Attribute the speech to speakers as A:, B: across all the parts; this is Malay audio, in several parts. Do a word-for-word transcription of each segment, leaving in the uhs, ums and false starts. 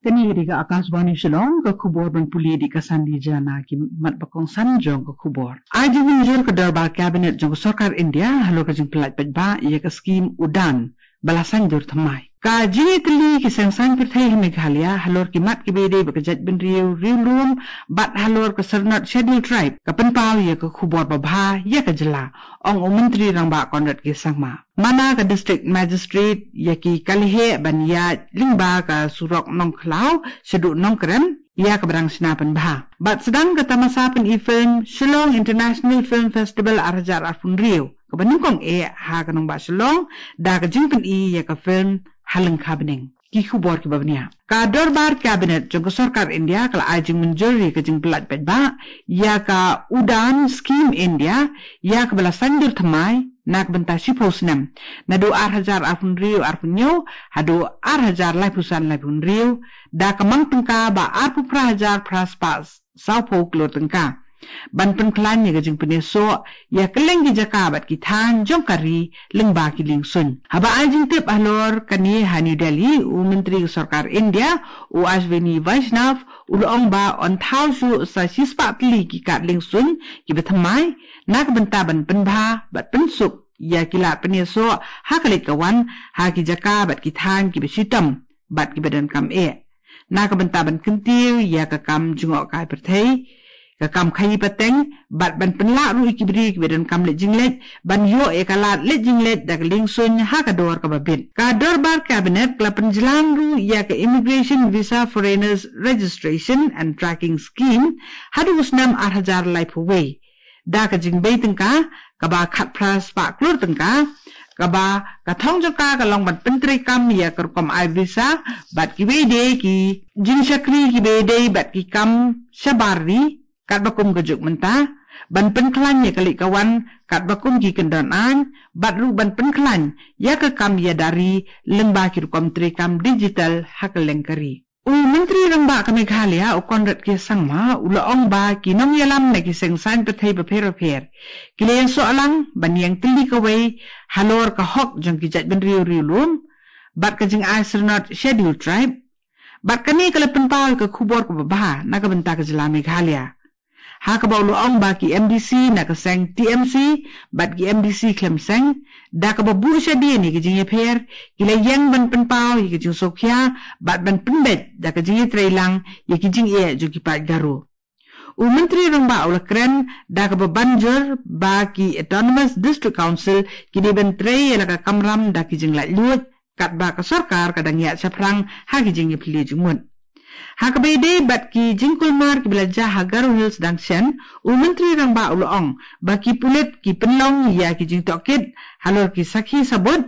A: Kani di ka Akashvani Shillong ka khubor ban puli di ka sandi jana ki mat bakong sanjong ka khubor. Aji minjur ka darbar cabinet jong sarkar India halo ka jing pelat ba ia ka skim udan balasan jur thamai. Ka jini tli ki sengsan perthai Meghalaya halor ki mat ki bede ba ka jat bin riu riu lum bat halor ka Sernat Scheduled Tribe ka penpau ia ka khubor babha ia ka jela ong menteri rang ba kondat ki sangma. Mana ka district magistrate ia ki kalihe ban ia lingba ka surok nong khlau sedu nong keren ia ka berang senapan bah. Bat sedang ka tamasa pen event Shillong International Film Festival arjar arfun riu. Ka banungkong e ha ka nong ba Shillong da ka jingpen i ia ka film halang kabening. Ki khubor ki babnia. Ka darbar cabinet jong sarkar India kala ajing menjuri ka jing pelat pet ba ia ka udan scheme India ia ka bala sandur thamai nak benta siposnam nadu ar hajar arfun riu arfun nyo hadu ar hajar laipusan laipun riu da kamang tengka ba arpu pra hajar praspas saupo klor tengka ban penklan ya gajing peneso ya keleng ki jakabat ki than jong kari lengba ki lingsun haba ajing tip alor kani hani Delhi u menteri sarkar India u Ashwini Vaishnav ulong ba on thau su sa sispa pli ki kat lingsun ki bethamai nak benta ban penbha bat pensuk ya kilat peneso hakalik kawan ha ki jakabat ki than ki besitam bat ki badan kam e nak benta ban kentiu ya ka kam jungok kai perthai ka kam khai pateng bat ban penla ru ikibri ki badan kam le jinglet ban yo e kalat le jinglet dak lingsun ha ka dor ka babit ka darbar cabinet kla penjelang ru ya ka immigration visa foreigners registration and tracking scheme hadu usnam ar hajar life away da ka jingbei tengka ka ba khat pras pa klur tengka ka ba ka thong jaka ka long ban pentri kam ya ka kom ai visa bat ki bede ki jin chakri ki bede bat ki kam sabari kat bakum gejuk mentah ban penklan ya kali kawan kat bakum ki kendaraan bat ru ban penklan ya ke kam ya dari lembah ki kom tri kam digital hakeleng kari u menteri rangba ka Meghalaya u konrat ki sangma ulaong ba ki nong yalam na ki sengsan pethai beper per ki len soalang ban yang tili kawai halor ka hok jong ki jat ben riu riu lum bat ka jing ai Sernat Scheduled Tribe bat kani kala penpal ka khubor ka babha na ka benta ka jela Meghalaya ha ka ba ulaong ba ki M D C na ka seng T M C bat ki M D C klem seng da ka ba bu sha di ni ki jing per ki le yang ban penpal ki jing sokya bat ban pembet da ka jing trailang ye ki jing e jo ki pat garu u menteri rangba ula kren da ka ba banjur ba ki autonomous district council ki de ben trei la ka kamram da ki jing la lut kat ba ka sarkar kadang ya saprang ha ki jing ye pli jumun ha ka bede bat ki jingkul mar ki belaja Hagaru Hills Dangshan u menteri rangba ulaong ba ki pulit ki penlong ya ki jing tokit halor ki sakhi sabut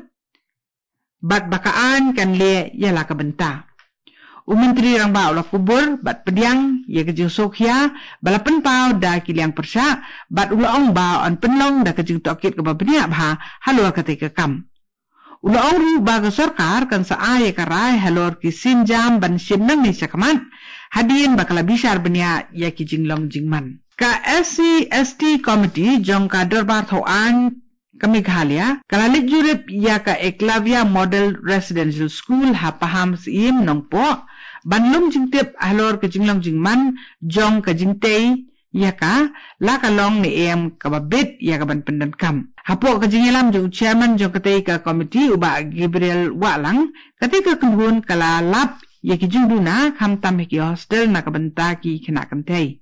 A: bat bakaan kan le ya la ka benta u menteri rangba ula kubur bat pediang ya ki jing sokhya balapan pau da ki liang persya bat ulaong ba on penlong da ki jing tokit ka ba benia bha halor ka te ka kam ulaong ru ba ka sarkar kan sa ay ka rai halor ki sinjam ban simnang ni sakaman hadin bakala bishar benia ya ki jinglong jingman ka S C S T committee jong ka darbar thoan ka Meghalaya kala lijurip ya ka Eklavya Model Residential School ha paham sim nong po banlum jingtip halor ka jinglong jingman jong ka jingtei ya ka la ka long ni em ka babit ya ka ban pendan kam hapo ka jingilam jong chairman jong katai ka committee uba Gabriel Walang katai ka kumbun kala lap ya ki jingduna kham tam ki hostel na ka banta ki khina kantai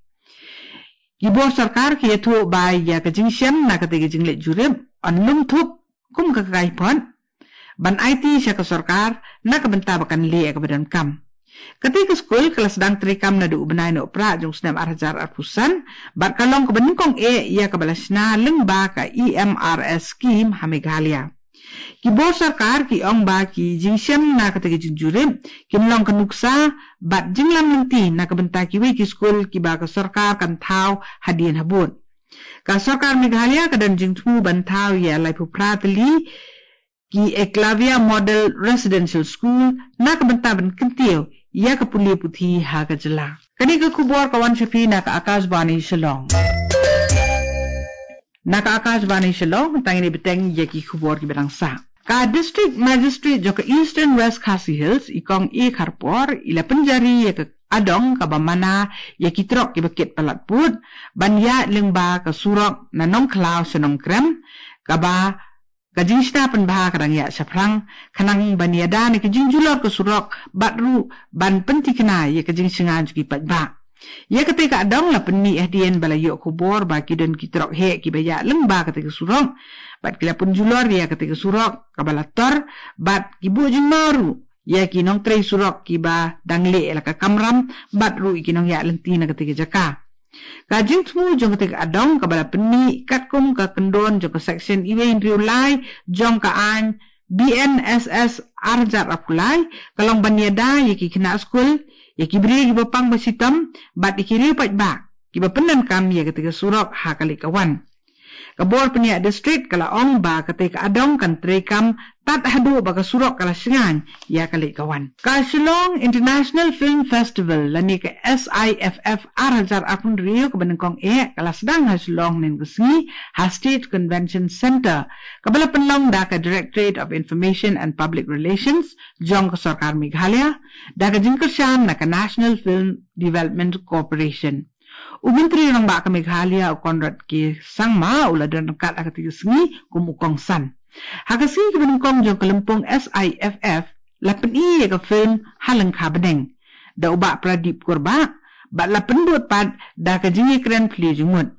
A: ki bor sarkar ki etho ba ya ka jingsham na katai ki jingle jurib anlum thup kum ka kai pon ban I T sya ka sarkar na ka banta bakan le ka badan kam ketika skul kelas sedang terikam na du benai no pra jong snam arjar arpusan bat kalong ke beningkong e ia ke balasna lengba ka E M R S scheme ha Meghalaya ki bor sarkar ki ong ba ki jingsem na ka tegi jinjurim ki mlong ka nuksa bat jinglam nanti na ka benta ki we ki skul ki ba ka sarkar kan thau hadien habun ka sarkar Meghalaya ka dan jingtu ban thau ya lai pu pratli ki Eklavya Model Residential School na ka benta ban kentiu ia ka puli puthi ha ka jela kani ka khubor kawan shafi na ka Akashvani Shillong na ka Akashvani Shillong tangini beteng ye ki khubor ki berang sa Ka district magistrate jo ke Eastern West Khasi Hills ikong e Kharpor ila penjari ya ke adong ka bamana ya kitrok ki beket palat put ban ya lengba ka surok na nom klau senong krem ka ba ka jingsna pen bah kadang ya saprang kanang baniada ni ke jingjulor ke surok batru ban penti kena ya ke jingsingan ki pat ba ya ketika adong la penni hdn balayo kubor ba ki den kitrok he ki baya lengba ketika surok bat kila pun julor ya ketika surok ka balator bat kibu jing maru ya kinong trei surok kiba dangle la ka kamram bat ru kinong ya lenti na ketika jaka kajing tmu jong ketika adong ka bala penni katkum ka kendon jong ka section iwe in riulai jong ka an B N S S arjar apulai kalong baniada ya ki kena skul ya ki beri ki bapang basitam bat ikiri pat ba kiba penan kam ya ketika surok ha kali kawan kabor penia district kala ong ba ketika adong kan trekam tat hadu ba ka surok kala singan ya kali kawan ka Shillong International Film Festival lani ke S I F F arhajar akun rio ke benengkong e kala sedang ha Shillong nen kesengi ha State Convention Center kabala penlong da ka Directorate of Information and Public Relations jong ka sarkar Meghalaya da ka jingkersan na ka National Film Development Corporation Umentri ng baka Meghalaya o Conrad ki sangma ula dan kat akati sengi kumukong san. Hakasi ki benengkong jong kelempong S I F F lapen i ka film halang ka bedeng. Da uba Pradip Kurba ba lapen dot pad da ka jingi kren pli jumut.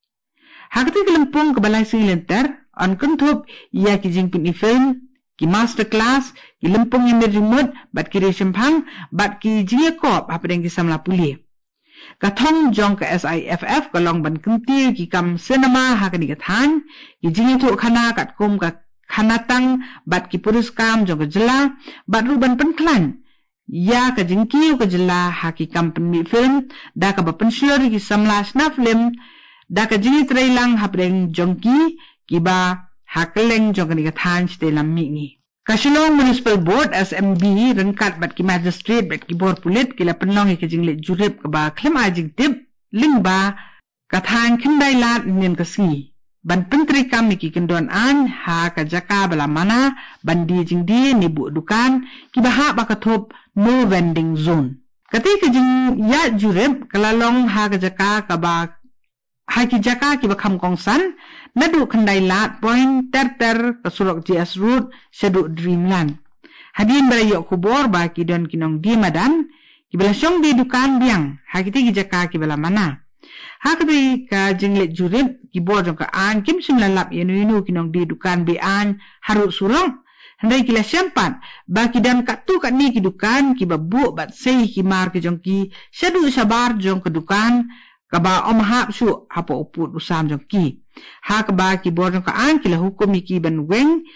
A: Hakati kelempong ke balai silenter on kuntup ia ki jing pin i film ki master class ki lempong yang jumut bat ki resempang bat ki jingi kop apa deng ki samla puli. Kathong jong ka S I F F kalong ban kentir ki kam cinema ha ka ni kathan ki jingi tu khana kat kum ka khanatang bat ki puruskam jong ka jela bat ruban penklan ya ka jingki ka jela ha ki kam pen mi film da ka ba pensior ki samla sna film da ka jingi trailang ha breng jongki ki ba ha keleng jong ka ni kathan ste lam mi ni ka Shillong Municipal Board S M B rengkat bat ki magistrate bat ki bor pulit kila penong ki jinglet jurip ka ba klem ajing tip ling ba kathan kendai lat nen kasi ban pentri kam ni ki kendon an ha ka jaka bala mana bandi jing di ni bu dukan ki ba ha ba kathop no vending zone ketika jing ya jurip kalalong ha ka jaka ka ba ha ki jaka ki ba kham kongsan nadu kendai lat point ter ter kasurok G S route sedu dreamland hadin balayo kubor ba ki don kinong di madan ki bala syong di dukan biang ha kiti ki jaka ki bala mana ha kiti ka jinglet jurip ki bor jong ka an kim sim lalap yenu yenu kinong di dukan bi an haru surong handai kila syampat ba ki dan kat tu kat ni ki dukan ki babu bat sei ki mar ki jong ki sedu sabar jong ke dukan kaba om hap su hapo uput usam jong ki ha kaba ki bor jong ka an kila hukum ki ban weng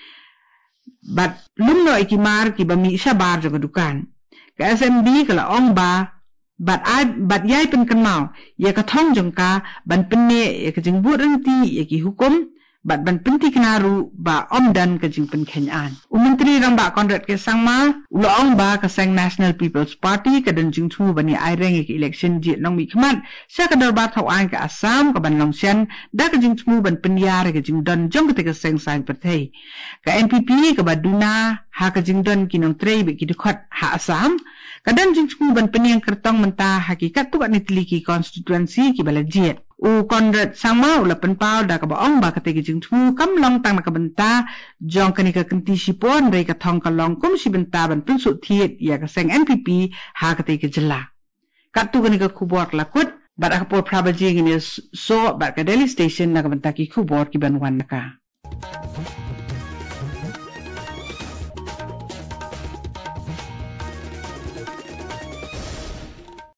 A: bat lumno iki mar ki bami sabar jong dukan ka S M B kala ong ba bat ai bat yai pen kenau ya ka thong jong ka ban penne ya ka jing bu renti ya ki hukum bat ban penti kenaru ba om dan ka jing pen kenyan umentri rang ba Conrad ke sangma ulo ong ba ka sang National People's Party ka dan jing thu bani ai reng ki election ji nong mi khmat sa ka dar ba thau an ka Assam ka ban long sian da ka jing thu ban penyar ka jing don jong ka sang sang perthei ka N P P ka ba duna ha ka jing don kinong trei bi ki dikhat ha Assam kadang jing thu ban penyang kertong menta hakikat tu kat ni teliki constituency ki bala jet u Conrad sama ula penpau da ka baong ba kate jing thu kam long tang na ka benta jong ka ni ka kenti sipon rei ka thong ka long kum si benta ban pinsu thiet ya ka sang N P P ha kate ka jela kat tu ka ni ka khubor lakut bat ka por prabaji ni so bat ka Delhi station na ka benta ki khubor ki ban wan ka